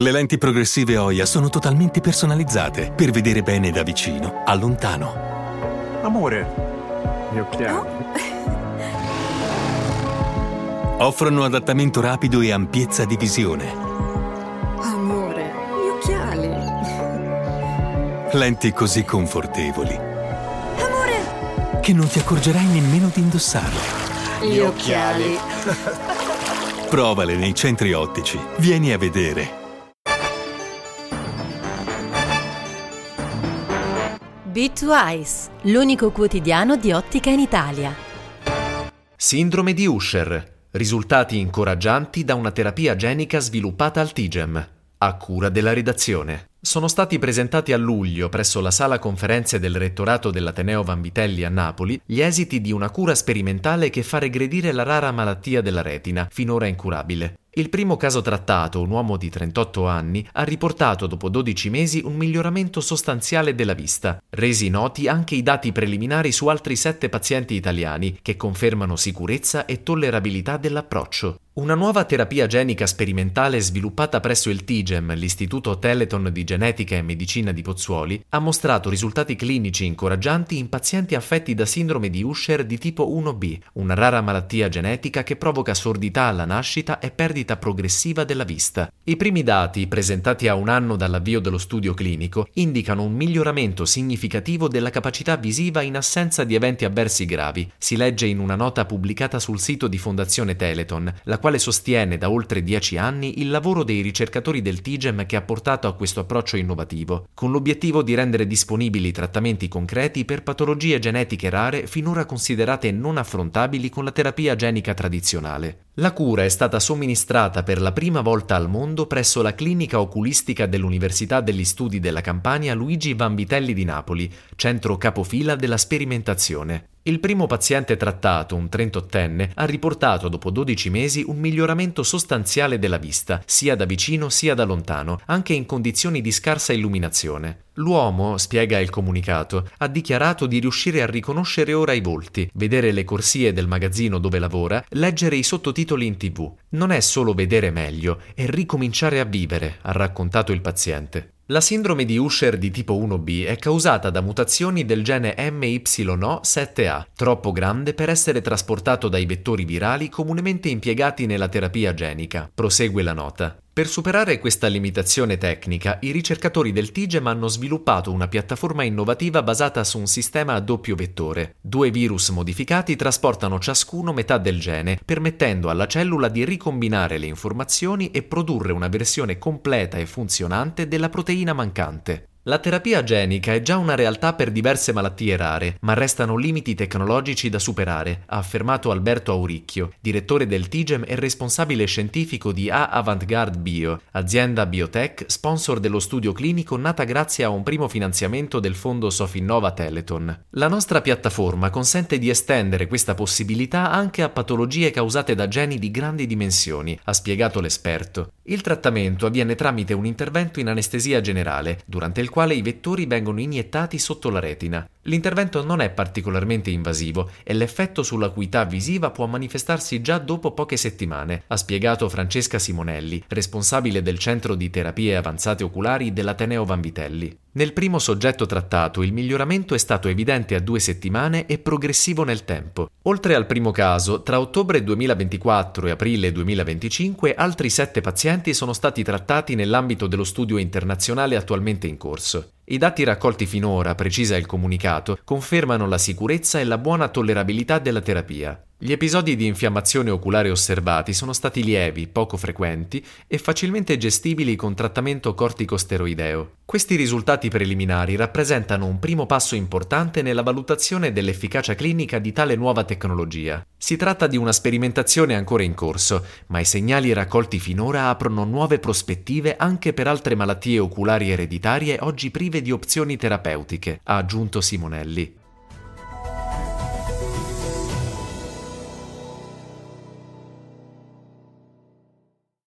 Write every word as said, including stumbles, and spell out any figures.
Le lenti progressive Oya sono totalmente personalizzate per vedere bene da vicino a lontano. Amore, gli occhiali. Oh? Offrono adattamento rapido e ampiezza di visione. Amore, gli occhiali. Lenti così confortevoli. Amore! Che non ti accorgerai nemmeno di indossarle. Gli occhiali. Provale nei centri ottici. Vieni a vedere. B due Eyes, l'unico quotidiano di ottica in Italia. Sindrome di Usher. Risultati incoraggianti da una terapia genica sviluppata al T G E M. A cura della redazione. Sono stati presentati a luglio presso la sala conferenze del rettorato dell'Ateneo Vanvitelli a Napoli gli esiti di una cura sperimentale che fa regredire la rara malattia della retina, finora incurabile. Il primo caso trattato, un uomo di trentotto anni, ha riportato dopo dodici mesi un miglioramento sostanziale della vista, resi noti anche i dati preliminari su altri sette pazienti italiani che confermano sicurezza e tollerabilità dell'approccio. Una nuova terapia genica sperimentale sviluppata presso il T G E M, l'Istituto Teleton di Genetica e Medicina di Pozzuoli, ha mostrato risultati clinici incoraggianti in pazienti affetti da sindrome di Usher di tipo uno B, una rara malattia genetica che provoca sordità alla nascita e perdita progressiva della vista. I primi dati, presentati a un anno dall'avvio dello studio clinico, indicano un miglioramento significativo della capacità visiva in assenza di eventi avversi gravi, si legge in una nota pubblicata sul sito di Fondazione Teleton, la quale sostiene da oltre dieci anni il lavoro dei ricercatori del T G E M che ha portato a questo approccio innovativo, con l'obiettivo di rendere disponibili trattamenti concreti per patologie genetiche rare finora considerate non affrontabili con la terapia genica tradizionale. La cura è stata somministrata per la prima volta al mondo presso la clinica oculistica dell'Università degli Studi della Campania Luigi Vanvitelli di Napoli, centro capofila della sperimentazione. Il primo paziente trattato, un trentottenne, ha riportato dopo dodici mesi un miglioramento sostanziale della vista, sia da vicino sia da lontano, anche in condizioni di scarsa illuminazione. L'uomo, spiega il comunicato, ha dichiarato di riuscire a riconoscere ora i volti, vedere le corsie del magazzino dove lavora, leggere i sottotitoli in tivù. Non è solo vedere meglio, è ricominciare a vivere, ha raccontato il paziente. La sindrome di Usher di tipo uno B è causata da mutazioni del gene M Y O sette A, troppo grande per essere trasportato dai vettori virali comunemente impiegati nella terapia genica. Prosegue la nota. Per superare questa limitazione tecnica, i ricercatori del T G E M hanno sviluppato una piattaforma innovativa basata su un sistema a doppio vettore. Due virus modificati trasportano ciascuno metà del gene, permettendo alla cellula di ricombinare le informazioni e produrre una versione completa e funzionante della proteina mancante. La terapia genica è già una realtà per diverse malattie rare, ma restano limiti tecnologici da superare, ha affermato Alberto Auricchio, direttore del T G E M e responsabile scientifico di A Avantgarde Bio, azienda biotech sponsor dello studio clinico nata grazie a un primo finanziamento del fondo Sofinnova Teleton. La nostra piattaforma consente di estendere questa possibilità anche a patologie causate da geni di grandi dimensioni, ha spiegato l'esperto. Il trattamento avviene tramite un intervento in anestesia generale, durante il quale i vettori vengono iniettati sotto la retina. L'intervento non è particolarmente invasivo e l'effetto sull'acuità visiva può manifestarsi già dopo poche settimane, ha spiegato Francesca Simonelli, responsabile del Centro di Terapie Avanzate Oculari dell'Ateneo Vanvitelli. Nel primo soggetto trattato il miglioramento è stato evidente a due settimane e progressivo nel tempo. Oltre al primo caso, tra ottobre duemilaventiquattro e aprile duemilaventicinque altri sette pazienti sono stati trattati nell'ambito dello studio internazionale attualmente in corso. I dati raccolti finora, precisa il comunicato, confermano la sicurezza e la buona tollerabilità della terapia. Gli episodi di infiammazione oculare osservati sono stati lievi, poco frequenti e facilmente gestibili con trattamento corticosteroideo. Questi risultati preliminari rappresentano un primo passo importante nella valutazione dell'efficacia clinica di tale nuova tecnologia. Si tratta di una sperimentazione ancora in corso, ma i segnali raccolti finora aprono nuove prospettive anche per altre malattie oculari ereditarie oggi prive di opzioni terapeutiche, ha aggiunto Simonelli.